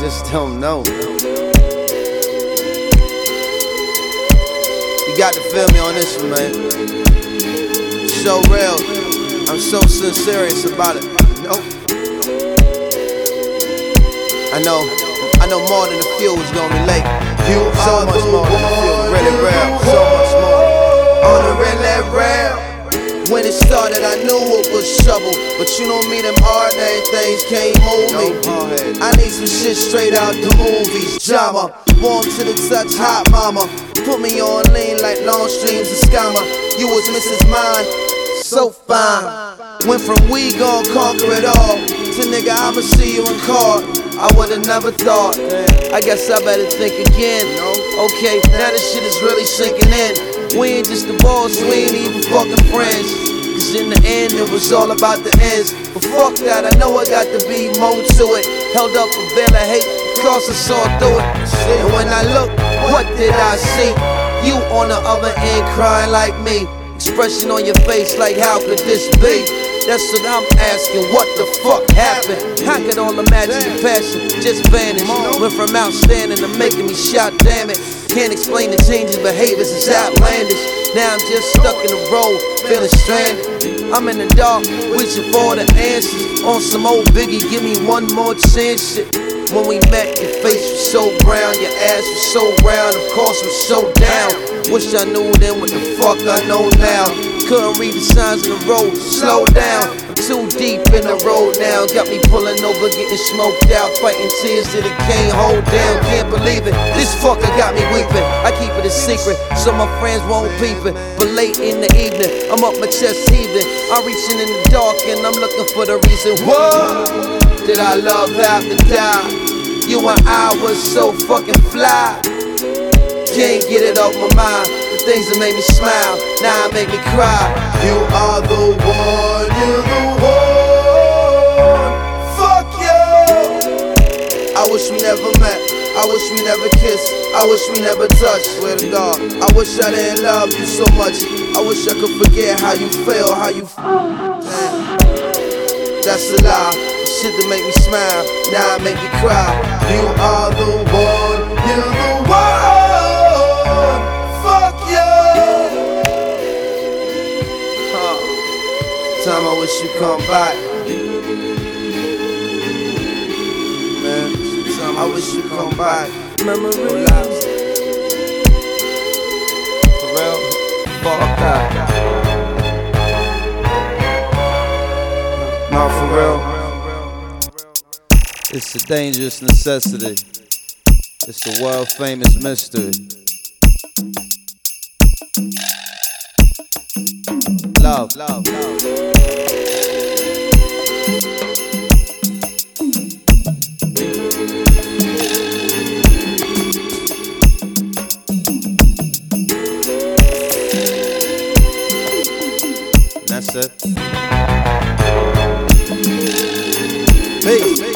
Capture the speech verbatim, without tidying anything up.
just don't know. You got to feel me on this one, man. So real. I'm so serious about it. Nope. I know, I know more than a few is gonna relate. You so much more than a few, really real. So much more. On the really real. When it started, I knew it was trouble, but you know me, them ordinary things can't move me. I need some shit straight out the movies. Drama, warm to the touch, hot mama. Put me on lean like long streams of scammer. You was Missus Mine, so fine. Went from we gon' conquer it all to nigga, I'ma see you in court. I would've never thought. I guess I better think again. Okay, now this shit is really sinking in. We ain't just the boss, we ain't even fucking friends. Cause in the end, it was all about the ends. But fuck that, I know I got to be more to it. Held up a veil of hate, cause I saw through it. And when I look, what did I see? You on the other end crying like me. Expression on your face like, how could this be? That's what I'm asking, what the fuck happened? How could all the magic and passion just vanish? Went from outstanding to making me shout, damn it. Can't explain the changes, behaviors, it's outlandish. Now I'm just stuck in the road, feeling stranded. I'm in the dark, wishing for the answers. On some old Biggie, give me one more chance shit. When we met, your face was so brown, your ass was so round, of course was so down. Wish I knew then what the fuck I know now. Couldn't read the signs in the road, slow down. I'm too deep in the road now. Got me pulling over, getting smoked out, fighting tears that it can't hold down. Can't believe it, this fucker got me weeping. I keep it a secret, so my friends won't peep it. But late in the evening, I'm up my chest heaving. I'm reaching in the dark and I'm looking for the reason. What did I love have to die? You and I was so fucking fly. Can't get it off my mind. The things that made me smile, now it make me cry. You are the one, you're the one. Fuck you. I wish we never met, I wish we never kissed, I wish we never touched. Swear to God, I wish I didn't love you so much. I wish I could forget how you feel, how you feel. That's a lie. Shit that make me smile, now it make me cry. You are the one, you're the one. Fuck you. Huh. Time I wish you come back. Man, time I wish you come back. Memories. For real, fuck that. No, for real. It's a dangerous necessity. It's a world famous mystery. Love, love, love. That's it. Peace.